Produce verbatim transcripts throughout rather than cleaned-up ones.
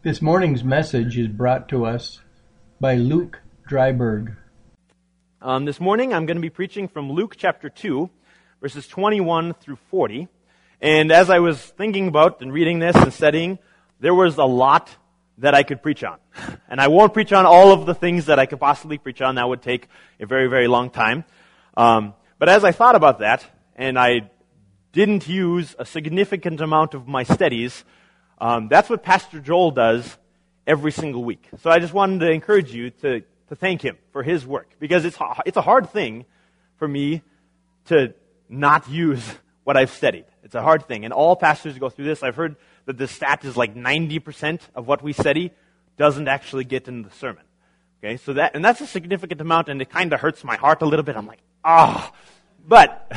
This morning's message is brought to us by Luke Dryberg. Um, this morning I'm going to be preaching from Luke chapter two, verses twenty-one through forty. And as I was thinking about and reading this and studying, there was a lot that I could preach on. And I won't preach on all of the things that I could possibly preach on. That would take a very, very long time. Um, but as I thought about that, and I didn't use a significant amount of my studies, um, that's what Pastor Joel does every single week. So I just wanted to encourage you to, to thank him for his work, because it's it's a hard thing for me to not use what I've studied. It's a hard thing, and all pastors go through this. I've heard that the stat is like ninety percent of what we study doesn't actually get into the sermon. Okay, so that, and that's a significant amount, and it kind of hurts my heart a little bit. I'm like, ah, oh. but,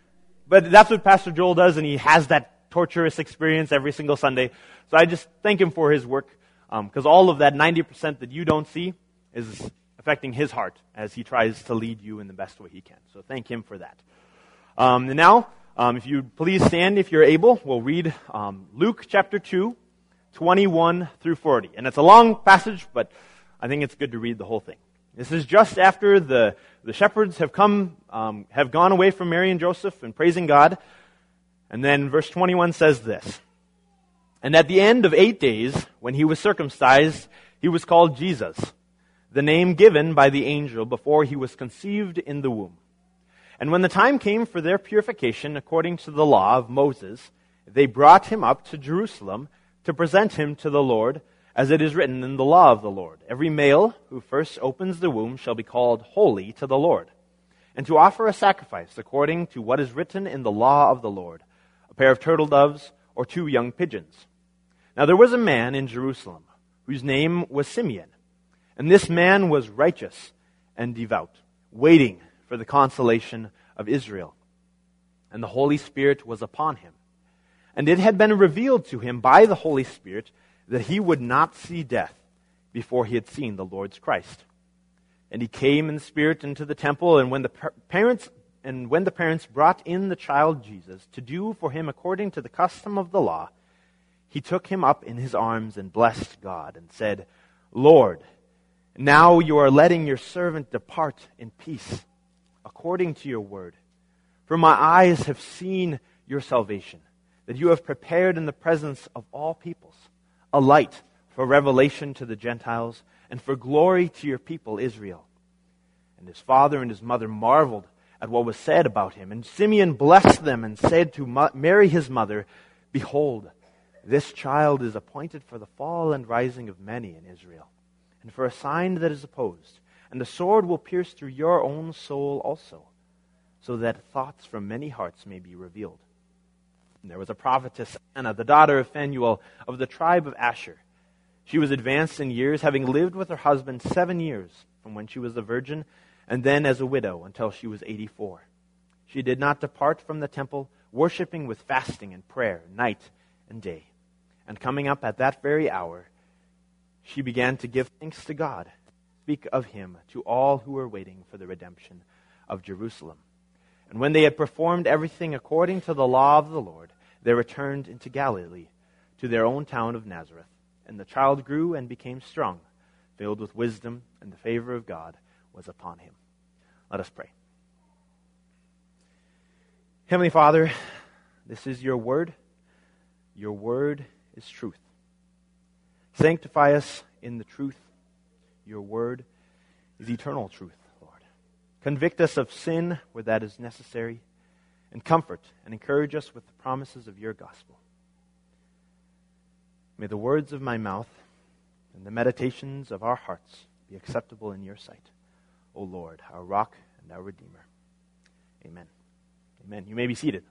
but that's what Pastor Joel does, and he has that torturous experience every single Sunday. So I just thank him for his work, because um, all of that ninety percent that you don't see is affecting his heart as he tries to lead you in the best way he can. So thank him for that. Um, and now, um, if you please stand if you're able, we'll read um, Luke chapter two, twenty-one through forty. And it's a long passage, but I think it's good to read the whole thing. This is just after the, the shepherds have come, um, have gone away from Mary and Joseph and praising God. And then verse twenty-one says this: "And at the end of eight days, when he was circumcised, he was called Jesus, the name given by the angel before he was conceived in the womb. And when the time came for their purification according to the law of Moses, they brought him up to Jerusalem to present him to the Lord, as it is written in the law of the Lord. Every male who first opens the womb shall be called holy to the Lord, and to offer a sacrifice according to what is written in the law of the Lord, a pair of turtle doves or two young pigeons. Now there was a man in Jerusalem whose name was Simeon, and this man was righteous and devout, waiting for the consolation of Israel. And the Holy Spirit was upon him. And it had been revealed to him by the Holy Spirit that he would not see death before he had seen the Lord's Christ. And he came in the Spirit into the temple, and when the parents and when the parents brought in the child Jesus to do for him according to the custom of the law, he took him up in his arms and blessed God and said, 'Lord, now you are letting your servant depart in peace, according to your word. For my eyes have seen your salvation, that you have prepared in the presence of all peoples, a light for revelation to the Gentiles, and for glory to your people Israel.' And his father and his mother marveled at what was said about him. And Simeon blessed them and said to Mary his mother, 'Behold, this child is appointed for the fall and rising of many in Israel, and for a sign that is opposed. And the sword will pierce through your own soul also, so that thoughts from many hearts may be revealed.' And there was a prophetess, Anna, the daughter of Phanuel, of the tribe of Asher. She was advanced in years, having lived with her husband seven years, from when she was a virgin, and then as a widow until she was eighty-four. She did not depart from the temple, worshiping with fasting and prayer night and day. And coming up at that very hour, she began to give thanks to God, speak of him to all who were waiting for the redemption of Jerusalem. And when they had performed everything according to the law of the Lord, they returned into Galilee, to their own town of Nazareth. And the child grew and became strong, filled with wisdom, and the favor of God was upon him." Let us pray. Heavenly Father, this is your word. Your word is truth. Sanctify us in the truth. Your word is eternal truth, Lord. Convict us of sin where that is necessary, and comfort and encourage us with the promises of your gospel. May the words of my mouth and the meditations of our hearts be acceptable in your sight, O Lord, our rock and our redeemer. Amen. Amen. You may be seated.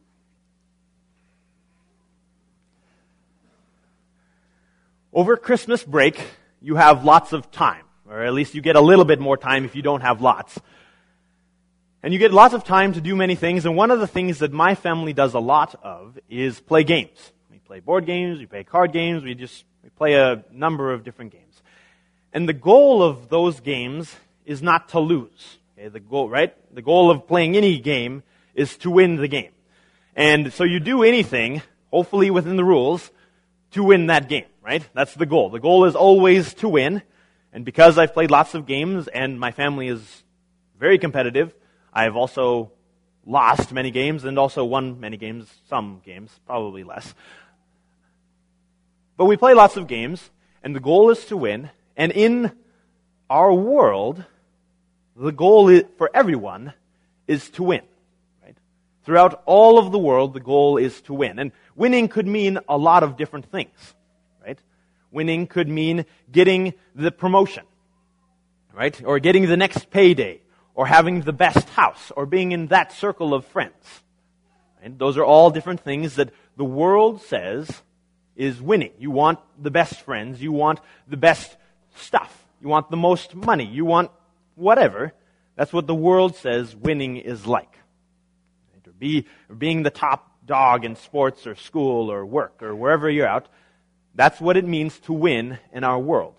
Over Christmas break, you have lots of time, or at least you get a little bit more time if you don't have lots. And you get lots of time to do many things, and one of the things that my family does a lot of is play games. We play board games, we play card games, we just we play a number of different games. And the goal of those games is not to lose. Okay, the goal, right? The goal of playing any game is to win the game. And so you do anything, hopefully within the rules, to win that game. right? That's the goal. The goal is always to win. And because I've played lots of games and my family is very competitive, I've also lost many games and also won many games, some games, probably less. But we play lots of games, and the goal is to win. And in our world, the goal is, for everyone is to win. Right? Throughout all of the world, the goal is to win. And winning could mean a lot of different things. Right? Winning could mean getting the promotion, right? Or getting the next payday, or having the best house, or being in that circle of friends. Right? Those are all different things that the world says is winning. You want the best friends, you want the best stuff, you want the most money, you want whatever. That's what the world says winning is like. Right? Or, be, or being the top dog in sports or school or work or wherever you're out. That's what it means to win in our world.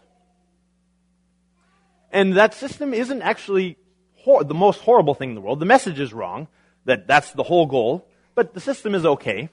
And that system isn't actually hor- the most horrible thing in the world. The message is wrong, that that's the whole goal, but the system is okay.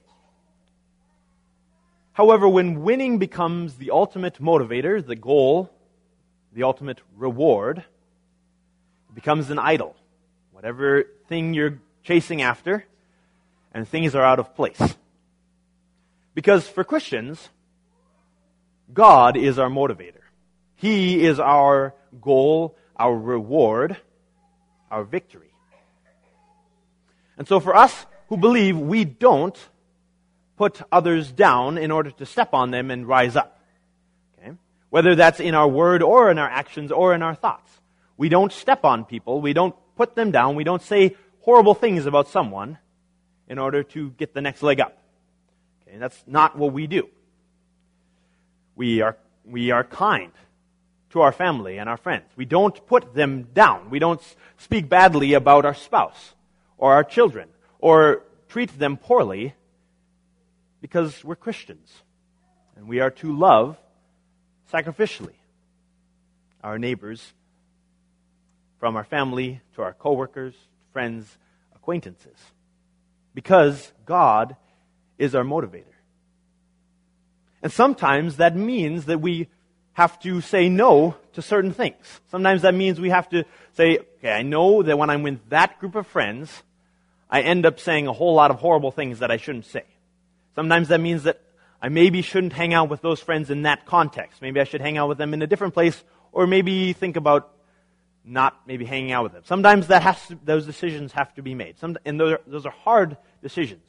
However, when winning becomes the ultimate motivator, the goal, the ultimate reward, it becomes an idol. Whatever thing you're chasing after, and things are out of place. Because for Christians, God is our motivator. He is our goal, our reward, our victory. And so for us who believe, we don't put others down in order to step on them and rise up. Okay? Whether that's in our word or in our actions or in our thoughts. We don't step on people. We don't put them down. We don't say horrible things about someone in order to get the next leg up. Okay? That's not what we do. We are, we are kind to our family and our friends. We don't put them down. We don't speak badly about our spouse or our children or treat them poorly because we're Christians. And we are to love sacrificially our neighbors, from our family to our coworkers, friends, acquaintances. Because God is our motivator. And sometimes that means that we have to say no to certain things. Sometimes that means we have to say, okay, I know that when I'm with that group of friends, I end up saying a whole lot of horrible things that I shouldn't say. Sometimes that means that I maybe shouldn't hang out with those friends in that context. Maybe I should hang out with them in a different place, or maybe think about not maybe hanging out with them. Sometimes that has to, those decisions have to be made. Some, and those are, those are hard decisions.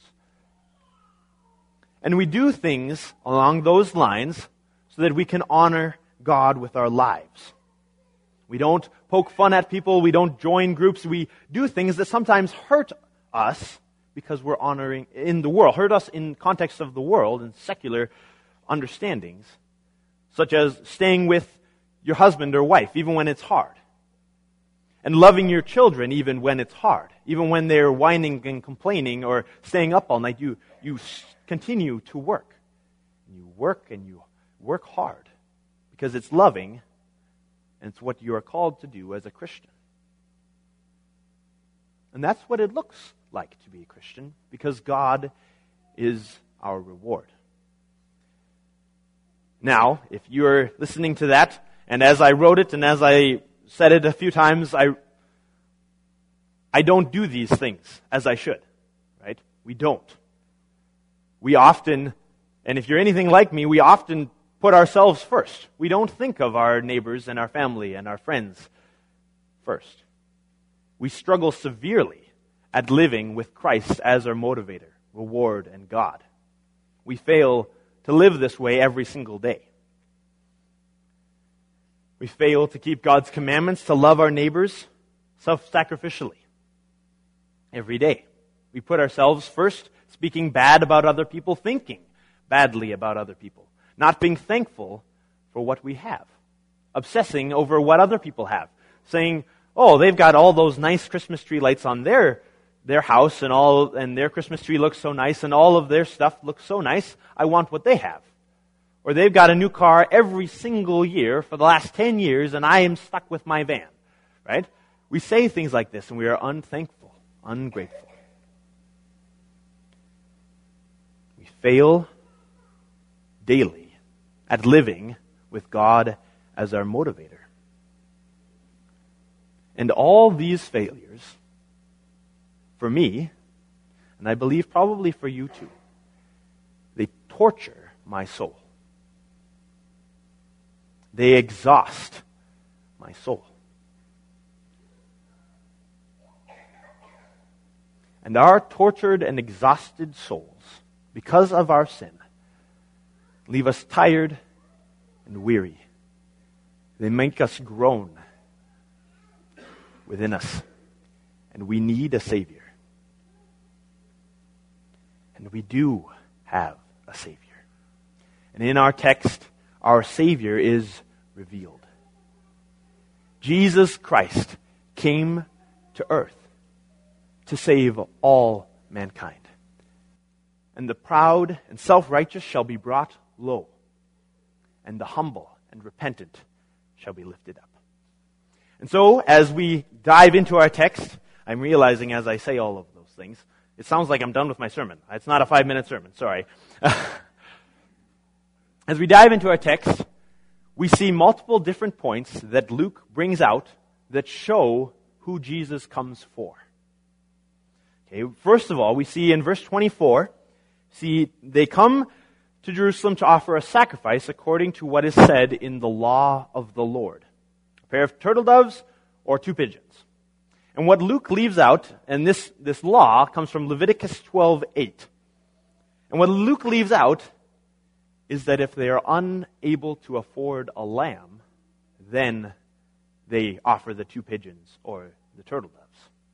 And we do things along those lines so that we can honor God with our lives. We don't poke fun at people. We don't join groups. We do things that sometimes hurt us because we're honoring in the world, hurt us in context of the world and secular understandings, such as staying with your husband or wife even when it's hard, and loving your children even when it's hard, even when they're whining and complaining or staying up all night. You you continue to work. You work and you work hard because it's loving and it's what you are called to do as a Christian. And that's what it looks like to be a Christian, because God is our reward. Now, if you're listening to that, and as I wrote it and as I said it a few times, I I don't do these things as I should, right? We don't. We often, and if you're anything like me, we often put ourselves first. We don't think of our neighbors and our family and our friends first. We struggle severely at living with Christ as our motivator, reward, and God. We fail to live this way every single day. We fail to keep God's commandments, to love our neighbors self-sacrificially every day. We put ourselves first, speaking bad about other people, thinking badly about other people, not being thankful for what we have, obsessing over what other people have, saying, oh, they've got all those nice Christmas tree lights on their their house, and all and their Christmas tree looks so nice, and all of their stuff looks so nice, I want what they have. Or they've got a new car every single year for the last ten years, and I am stuck with my van, right? We say things like this, and we are unthankful, ungrateful. We fail daily at living with God as our motivator. And all these failures, for me, and I believe probably for you too, they torture my soul. They exhaust my soul. And our tortured and exhausted souls, because of our sin, leave us tired and weary. They make us groan within us. And we need a Savior. And we do have a Savior. And in our text, our Savior is revealed. Jesus Christ came to earth to save all mankind. And the proud and self-righteous shall be brought low, and the humble and repentant shall be lifted up. And so, as we dive into our text, I'm realizing as I say all of those things, it sounds like I'm done with my sermon. It's not a five-minute sermon, sorry. As we dive into our text, we see multiple different points that Luke brings out that show who Jesus comes for. Okay, first of all, we see in verse twenty-four, see, they come to Jerusalem to offer a sacrifice according to what is said in the law of the Lord. A pair of turtle doves or two pigeons. And what Luke leaves out, and this, this law comes from Leviticus twelve eight. And what Luke leaves out is that if they are unable to afford a lamb, then they offer the two pigeons or the turtle doves.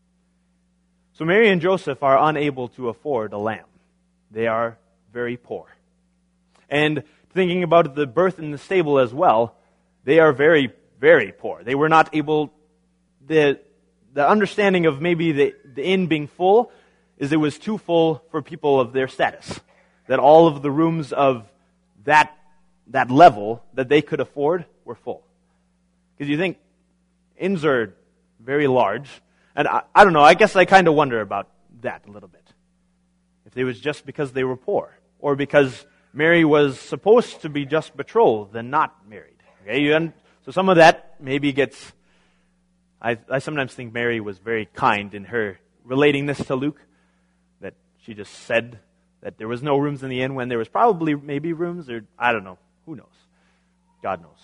So Mary and Joseph are unable to afford a lamb. They are very poor. And thinking about the birth in the stable as well, they are very, very poor. They were not able, the the understanding of maybe the, the inn being full is it was too full for people of their status. That all of the rooms of that that level that they could afford were full. Because you think inns are very large. And I, I don't know, I guess I kind of wonder about that a little bit. If it was just because they were poor, or because Mary was supposed to be just betrothed and not married. Okay, and so some of that maybe gets, I, I sometimes think Mary was very kind in her relating this to Luke, that she just said that there was no rooms in the inn when there was probably maybe rooms, or I don't know, who knows? God knows.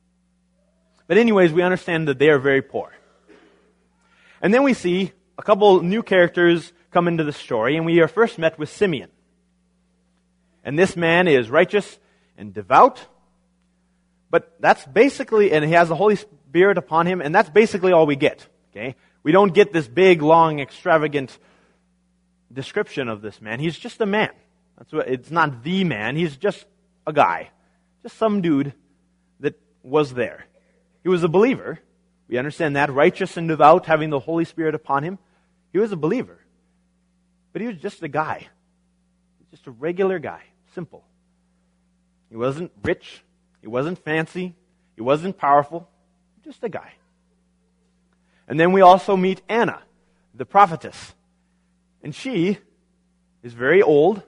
But anyways, we understand that they are very poor. And then we see a couple new characters come into the story, and we are first met with Simeon. And this man is righteous and devout, but that's basically, and he has the Holy Spirit upon him, and that's basically all we get. Okay, we don't get this big, long, extravagant description of this man. He's just a man. That's what, it's not the man. He's just a guy, just some dude that was there. He was a believer. We understand that, righteous and devout, having the Holy Spirit upon him. He was a believer. But he was just a guy. Just a regular guy. Simple. He wasn't rich. He wasn't fancy. He wasn't powerful. Just a guy. And then we also meet Anna, the prophetess. And she is very old.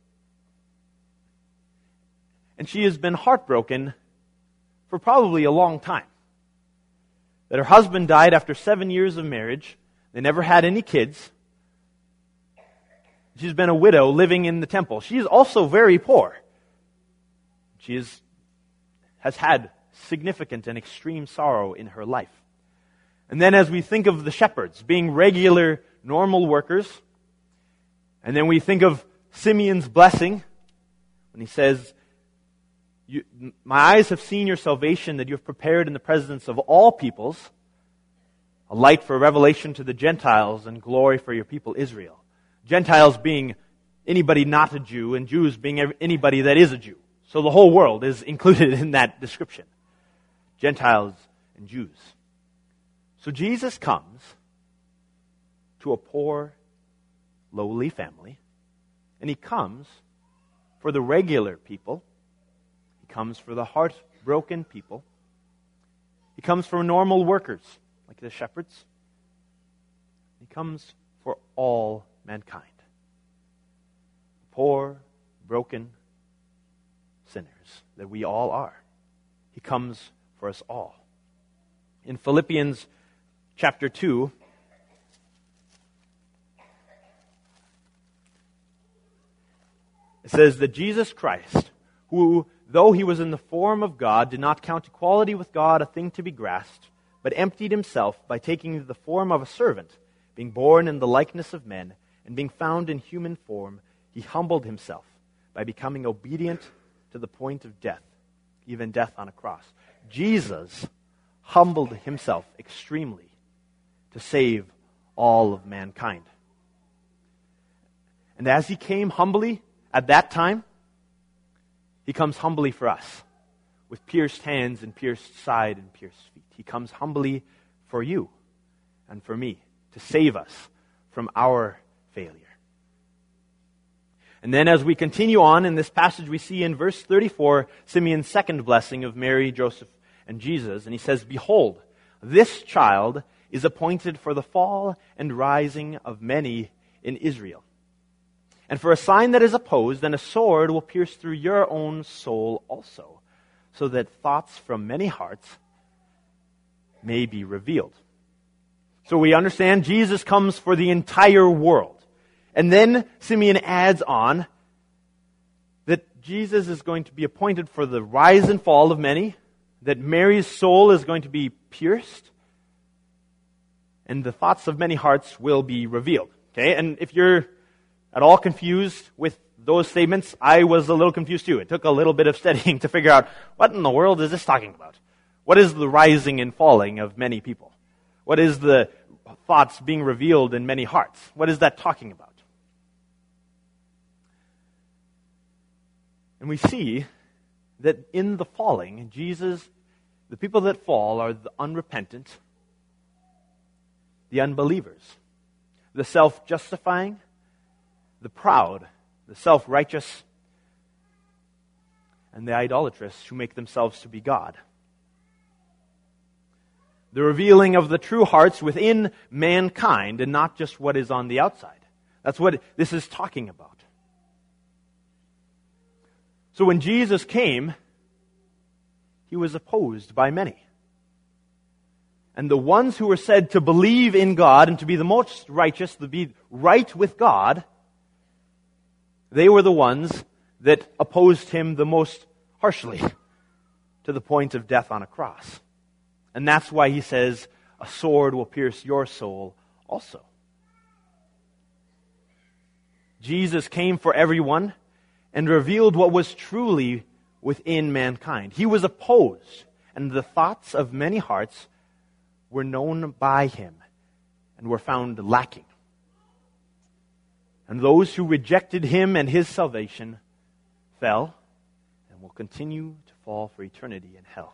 And she has been heartbroken for probably a long time. That her husband died after seven years of marriage. They never had any kids. She's been a widow living in the temple. She is also very poor. She is, has had significant and extreme sorrow in her life. And then as we think of the shepherds being regular, normal workers, and then we think of Simeon's blessing, when he says, You, my eyes have seen your salvation that you have prepared in the presence of all peoples, a light for revelation to the Gentiles and glory for your people Israel. Gentiles being anybody not a Jew, and Jews being anybody that is a Jew. So the whole world is included in that description. Gentiles and Jews. So Jesus comes to a poor, lowly family, and he comes for the regular people. He comes for the heartbroken people. He comes for normal workers, like the shepherds. He comes for all mankind. Poor, broken, sinners, that we all are. He comes for us all. In Philippians chapter two, it says that Jesus Christ, who, though he was in the form of God, did not count equality with God a thing to be grasped, but emptied himself by taking the form of a servant, being born in the likeness of men, and being found in human form, he humbled himself by becoming obedient to the point of death, even death on a cross. Jesus humbled himself extremely to save all of mankind. And as he came humbly at that time, he comes humbly for us, with pierced hands and pierced side and pierced feet. He comes humbly for you and for me to save us from our failure. And then as we continue on in this passage, we see in verse thirty-four, Simeon's second blessing of Mary, Joseph, and Jesus. And he says, "Behold, this child is appointed for the fall and rising of many in Israel. And for a sign that is opposed, and a sword will pierce through your own soul also, so that thoughts from many hearts may be revealed." So we understand Jesus comes for the entire world. And then Simeon adds on that Jesus is going to be appointed for the rise and fall of many, that Mary's soul is going to be pierced, and the thoughts of many hearts will be revealed. Okay, and if you're at all confused with those statements, I was a little confused too. It took a little bit of studying to figure out, what in the world is this talking about? What is the rising and falling of many people? What is the thoughts being revealed in many hearts? What is that talking about? And we see that in the falling, Jesus, the people that fall are the unrepentant, the unbelievers, the self-justifying, the proud, the self-righteous, and the idolatrous who make themselves to be God. The revealing of the true hearts within mankind and not just what is on the outside. That's what this is talking about. So when Jesus came, he was opposed by many. And the ones who were said to believe in God and to be the most righteous, to be right with God, they were the ones that opposed him the most harshly, to the point of death on a cross. And that's why he says, a sword will pierce your soul also. Jesus came for everyone and revealed what was truly within mankind. He was opposed, and the thoughts of many hearts were known by him and were found lacking. And those who rejected him and his salvation fell and will continue to fall for eternity in hell.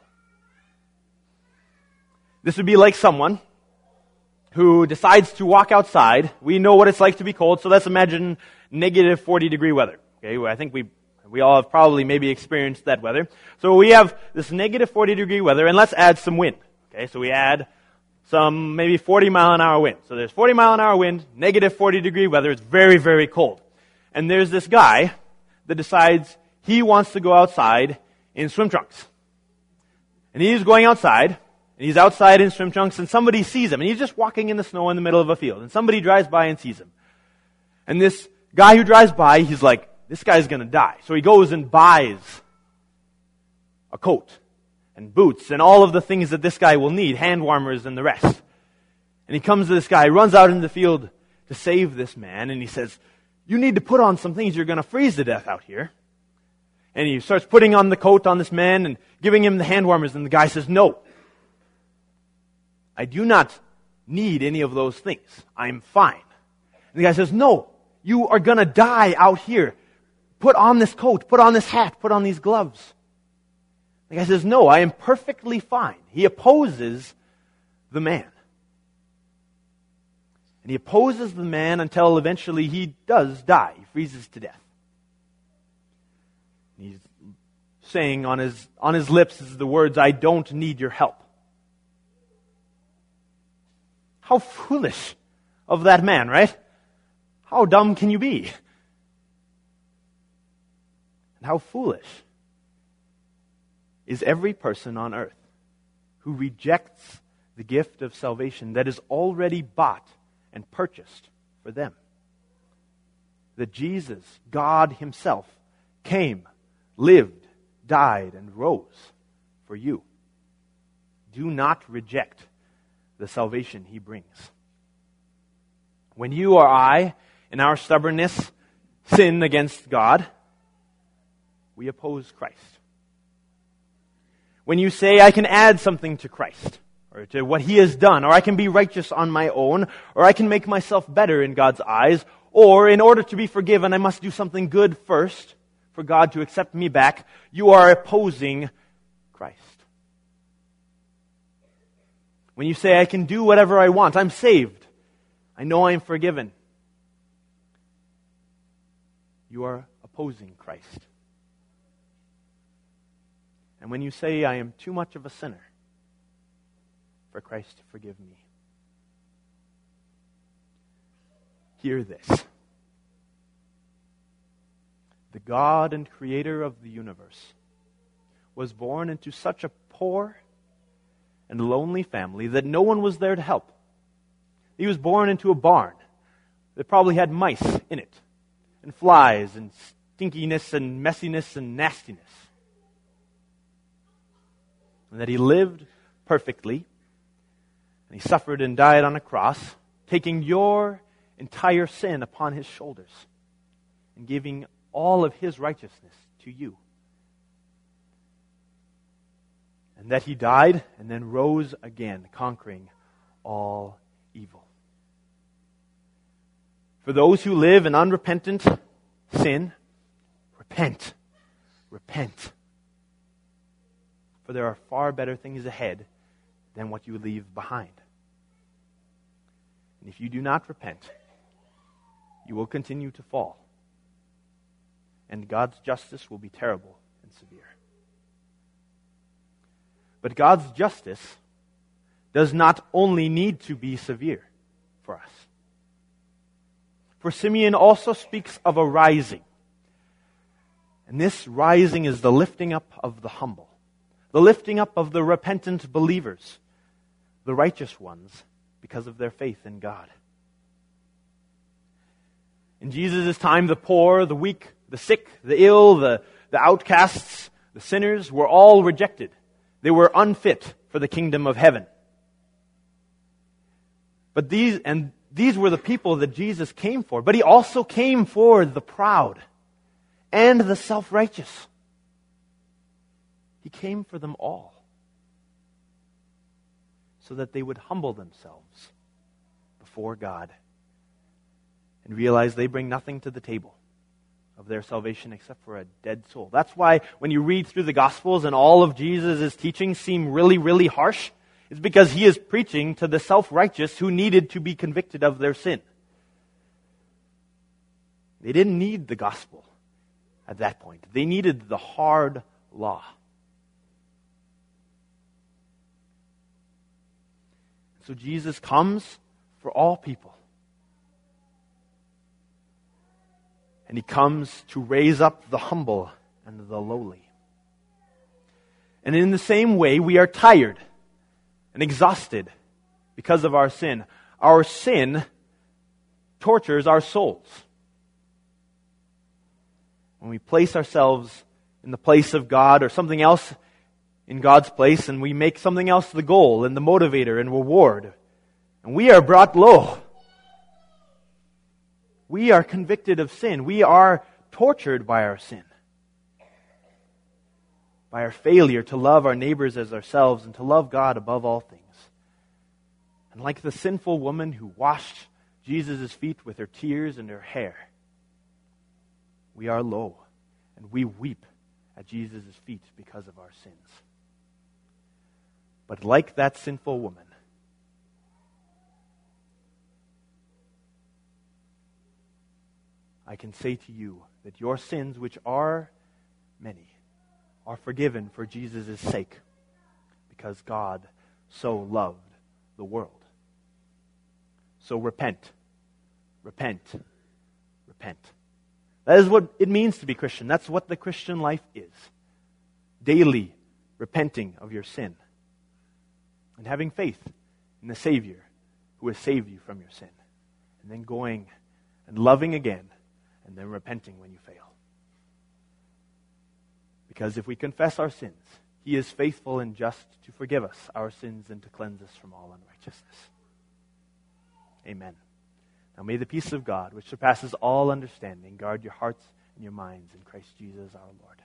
This would be like someone who decides to walk outside. We know what it's like to be cold, so let's imagine negative forty degree weather. Okay, well, I think we we all have probably maybe experienced that weather. So we have this negative forty degree weather, and let's add some wind. Okay, so we add some maybe forty mile an hour wind. So there's forty mile an hour wind, negative forty degree weather. It's very, very cold. And there's this guy that decides he wants to go outside in swim trunks. And he's going outside, and he's outside in swim trunks, and somebody sees him, and he's just walking in the snow in the middle of a field, and somebody drives by and sees him. And this guy who drives by, he's like, this guy's going to die. So he goes and buys a coat and boots and all of the things that this guy will need, hand warmers and the rest. And he comes to this guy, runs out in the field to save this man, and he says, you need to put on some things, you're going to freeze to death out here. And he starts putting on the coat on this man and giving him the hand warmers, and the guy says, no, I do not need any of those things. I'm fine. And the guy says, no, you are going to die out here. Put on this coat, put on this hat, put on these gloves. The guy says, no, I am perfectly fine. He opposes the man. And he opposes the man until eventually he does die. He freezes to death. He's saying on his, on his lips is the words, I don't need your help. How foolish of that man, right? How dumb can you be? And how foolish is every person on earth who rejects the gift of salvation that is already bought and purchased for them. That Jesus, God Himself, came, lived, died, and rose for you. Do not reject the salvation He brings. When you or I, in our stubbornness, sin against God, we oppose Christ. When you say, I can add something to Christ, or to what He has done, or I can be righteous on my own, or I can make myself better in God's eyes, or in order to be forgiven, I must do something good first for God to accept me back, you are opposing Christ. When you say, I can do whatever I want, I'm saved, I know I'm forgiven, you are opposing Christ. And when you say, I am too much of a sinner for Christ to forgive me, hear this. The God and Creator of the universe was born into such a poor and lonely family that no one was there to help. He was born into a barn that probably had mice in it, and flies, and stinkiness, and messiness, and nastiness. And that He lived perfectly, and He suffered and died on a cross, taking your entire sin upon His shoulders, and giving all of His righteousness to you. And that He died and then rose again, conquering all evil. For those who live in unrepentant sin, repent. Repent. For there are far better things ahead than what you leave behind. And if you do not repent, you will continue to fall. And God's justice will be terrible and severe. But God's justice does not only need to be severe for us. For Simeon also speaks of a rising. And this rising is the lifting up of the humble. The lifting up of the repentant believers, the righteous ones, because of their faith in God. In Jesus' time, the poor, the weak, the sick, the ill, the, the outcasts, the sinners were all rejected. They were unfit for the kingdom of heaven. But these, and these were the people that Jesus came for. But He also came for the proud and the self-righteous. He came for them all, so that they would humble themselves before God and realize they bring nothing to the table of their salvation except for a dead soul. That's why when you read through the Gospels and all of Jesus' teachings seem really, really harsh, it's because He is preaching to the self-righteous who needed to be convicted of their sin. They didn't need the gospel at that point. They needed the hard law. So Jesus comes for all people. And He comes to raise up the humble and the lowly. And in the same way, we are tired and exhausted because of our sin. Our sin tortures our souls. When we place ourselves in the place of God or something else in God's place, and we make something else the goal and the motivator and reward, and we are brought low. We are convicted of sin. We are tortured by our sin. By our failure to love our neighbors as ourselves and to love God above all things. And like the sinful woman who washed Jesus' feet with her tears and her hair, we are low and we weep at Jesus' feet because of our sins. But like that sinful woman, I can say to you that your sins, which are many, are forgiven for Jesus' sake, because God so loved the world. So repent, repent, repent. That is what it means to be Christian. That's what the Christian life is. Daily repenting of your sin, and having faith in the Savior who has saved you from your sin, and then going and loving again, and then repenting when you fail. Because if we confess our sins, He is faithful and just to forgive us our sins and to cleanse us from all unrighteousness. Amen. Now may the peace of God, which surpasses all understanding, guard your hearts and your minds in Christ Jesus our Lord.